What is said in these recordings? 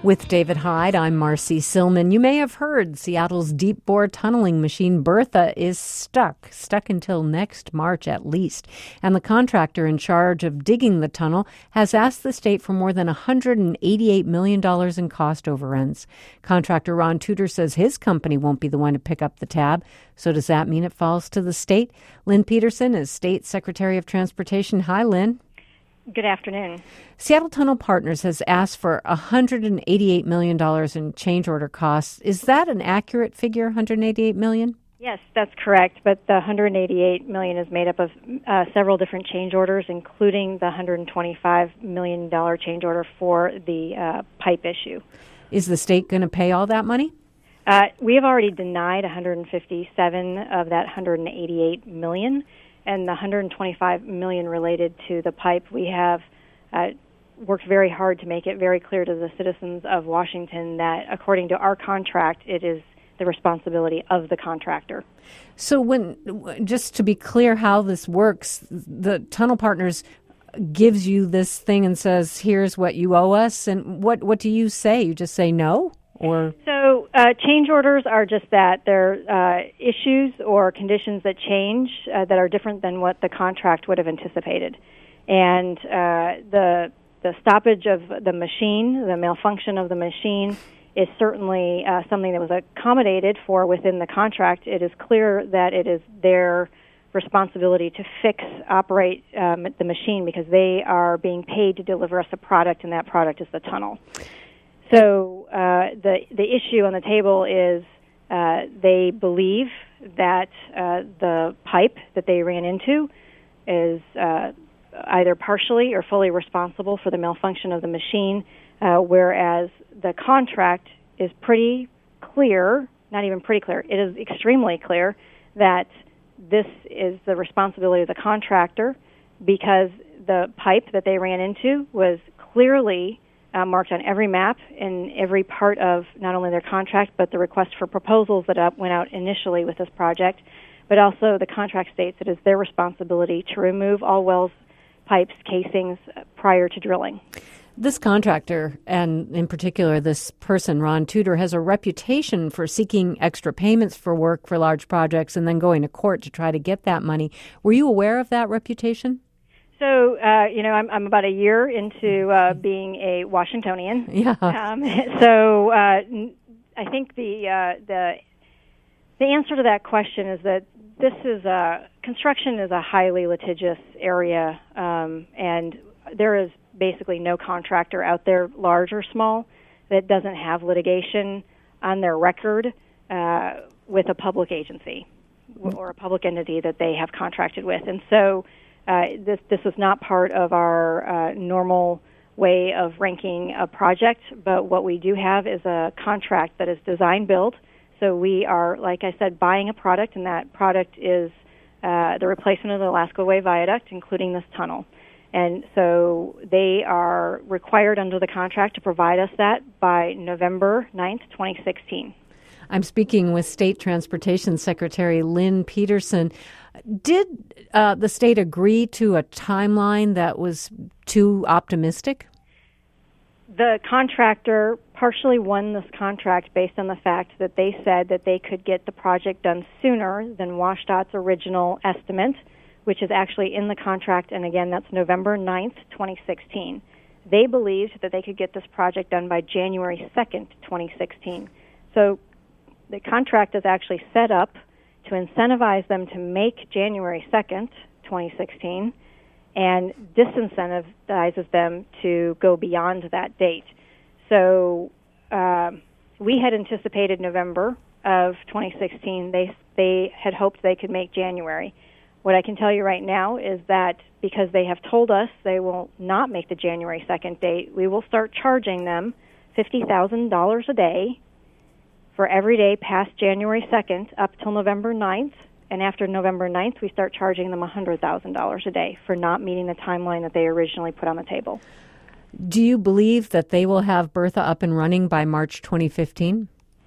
With David Hyde, I'm Marcy Silman. You may have heard Seattle's deep bore tunneling machine Bertha is stuck until next March at least. And the contractor in charge of digging the tunnel has asked the state for more than $188 million in cost overruns. Contractor Ron Tudor says his company won't be the one to pick up the tab. So does that mean it falls to the state? Lynn Peterson is State Secretary of Transportation. Hi, Lynn. Good afternoon. Seattle Tunnel Partners has asked for $188 million in change order costs. Is that an accurate figure, $188 million? Yes, that's correct. But the $188 million is made up of several different change orders, including the $125 million change order for the pipe issue. Is the state going to pay all that money? We have already denied 157 of that $188 million. And the $125 million related to the pipe, we have worked very hard to make it very clear to the citizens of Washington that, according to our contract, it is the responsibility of the contractor. So just to be clear how this works, the Tunnel Partners gives you this thing and says, here's what you owe us, and what do you say? You just say no? So change orders are just that. They're issues or conditions that change that are different than what the contract would have anticipated. And the stoppage of the machine, the malfunction of the machine, is certainly something that was accommodated for within the contract. It is clear that it is their responsibility to operate the machine because they are being paid to deliver us a product, and that product is the tunnel. So the issue on the table is they believe that the pipe that they ran into is either partially or fully responsible for the malfunction of the machine, whereas the contract is pretty clear, not even pretty clear, it is extremely clear that this is the responsibility of the contractor because the pipe that they ran into was clearly marked on every map in every part of not only their contract, but the request for proposals that went out initially with this project, but also the contract states it is their responsibility to remove all wells, pipes, casings prior to drilling. This contractor, and in particular this person, Ron Tudor, has a reputation for seeking extra payments for work for large projects and then going to court to try to get that money. Were you aware of that reputation? So, I'm about a year into being a Washingtonian. Yeah. So I think the answer to that question is that construction is a highly litigious area, and there is basically no contractor out there, large or small, that doesn't have litigation on their record with a public agency or a public entity that they have contracted with. And so this is not part of our normal way of ranking a project, but what we do have is a contract that is design-build. So we are, like I said, buying a product, and that product is the replacement of the Alaska Way Viaduct, including this tunnel. And so they are required under the contract to provide us that by November 9th, 2016. I'm speaking with State Transportation Secretary Lynn Peterson. Did the state agree to a timeline that was too optimistic? The contractor partially won this contract based on the fact that they said that they could get the project done sooner than WSDOT's original estimate, which is actually in the contract, and again, that's November 9th, 2016. They believed that they could get this project done by January 2nd, 2016. So the contract is actually set up to incentivize them to make January 2nd, 2016, and disincentivizes them to go beyond that date. So we had anticipated November of 2016. They had hoped they could make January. What I can tell you right now is that because they have told us they will not make the January 2nd date, we will start charging them $50,000 a day for every day past January 2nd up till November 9th. And after November 9th, we start charging them $100,000 a day for not meeting the timeline that they originally put on the table. Do you believe that they will have Bertha up and running by March 2015?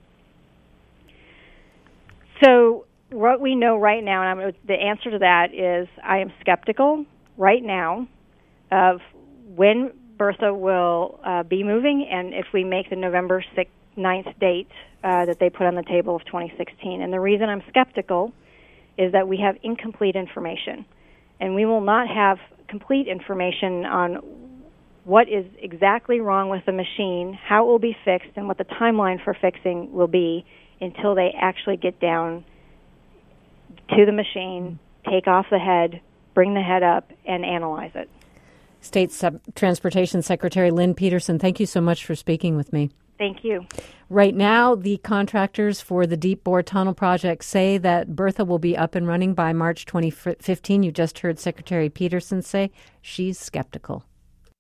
So what we know right now, and the answer to that is I am skeptical right now of when Bertha will be moving, and if we make the November 9th date that they put on the table of 2016. And the reason I'm skeptical is that we have incomplete information, and we will not have complete information on what is exactly wrong with the machine, how it will be fixed, and what the timeline for fixing will be until they actually get down to the machine, take off the head, bring the head up, and analyze it. State Transportation Secretary Lynn Peterson, thank you so much for speaking with me. Thank you. Right now, the contractors for the Deep Bore Tunnel project say that Bertha will be up and running by March 2015. You just heard Secretary Peterson say she's skeptical.